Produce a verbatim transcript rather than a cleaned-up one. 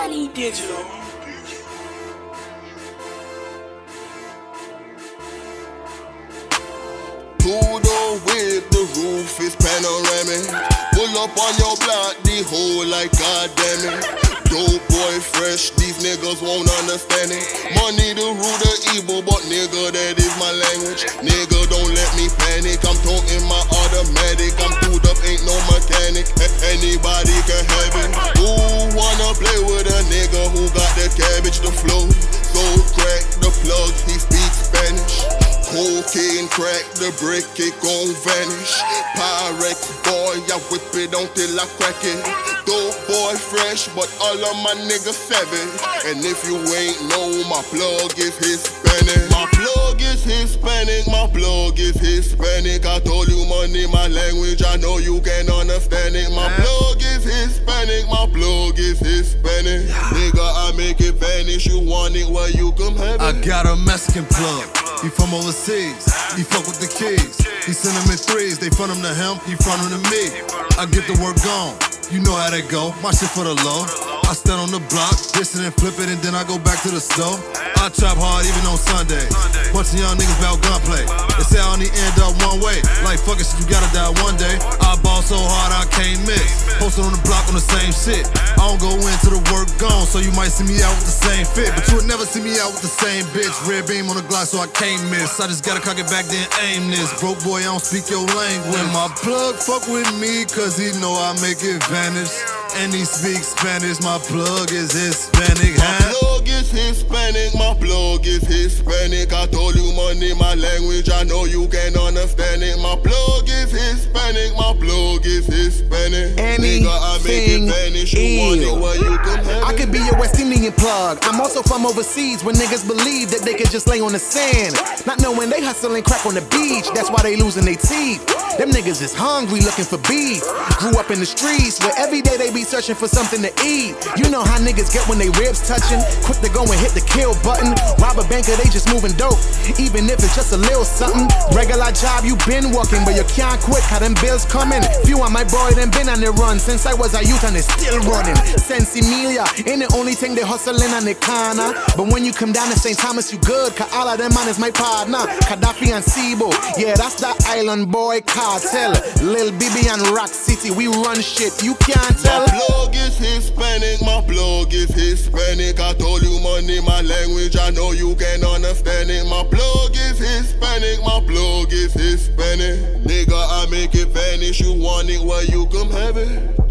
Money Digital. Two-door whip, the roof is panoramic. Pull up on your block, the hole like goddamn it. Dope boy fresh, these niggas won't understand it. Money the root of evil, but nigga that is my language. Nigga don't let me panic, I'm talking my automatic. I'm tooed up, ain't no mechanic. Anybody can have it. Who wanna play with a nigga who got that cabbage to flow? So crack the plug, he speaks Spanish. Cocaine crack, the brick, it gon' vanish. Pyrex boy, I whip it until I crack it. Dope boy fresh, but all of my niggas savage. And if you ain't know, my plug is Hispanic. My plug is Hispanic, my plug is Hispanic. I told you money, my language, I know you can understand it. My plug is Hispanic, my plug is Hispanic. Nigga, I make it vanish, you want it, well you come have it. I got a Mexican plug. He from overseas, he fuck with the kids. He send them in threes, they front him to him, he front him to me. I get the work gone, you know how that go, my shit for the low. I stand on the block, diss it and flip it, and then I go back to the store. I chop hard even on Sundays. Bunch of young niggas bout gunplay. They say I only end up one way. Like fuck it, shit, you gotta die one day. I ball so hard I can't miss. Posted on the block on the same shit. I don't go into the work gone, so you might see me out with the same fit, but you would never see me out with the same bitch. Red beam on the Glock, so I can't miss. I just gotta cock it back, then aim this. Broke boy, I don't speak your language. My plug fuck with me, cause he know I make it vanish. And he speaks Spanish, my plug is Hispanic, huh? My plug is Hispanic, my plug is Hispanic. I told you money, my language, I know you can understand it. My plug is Hispanic, my plug is Hispanic. Nigga, I make it vanish, you want it, well you can have it. I could be a West Indian plug. I'm also from overseas where niggas believe that they could just lay on the sand, not knowing they hustling crack on the beach, that's why they losing their teeth. Them niggas is hungry looking for beef. Grew up in the streets where every day they be searching for something to eat. You know how niggas get when they ribs touching, quick to go and hit the kill button. Rob a banker, they just moving dope, even if it's just a little something. Regular job, you been working, but you can't quit, how them bills coming. Few on my boy, them been on the run since I was a youth and they still running. Sense Emilia ain't the only thing they hustling on the corner, but when you come down to Saint Thomas, you good, cause all of them man is my partner. Gaddafi and Sibo, yeah, that's the island boy cartel. Lil Bibi and Rock City, we run shit, you can't tell. My plug is Hispanic, my plug is Hispanic. I told you money, my language, I know you can understand it. My plug is Hispanic, my plug is Hispanic. Nigga, I make it vanish, you want it, well you come have it.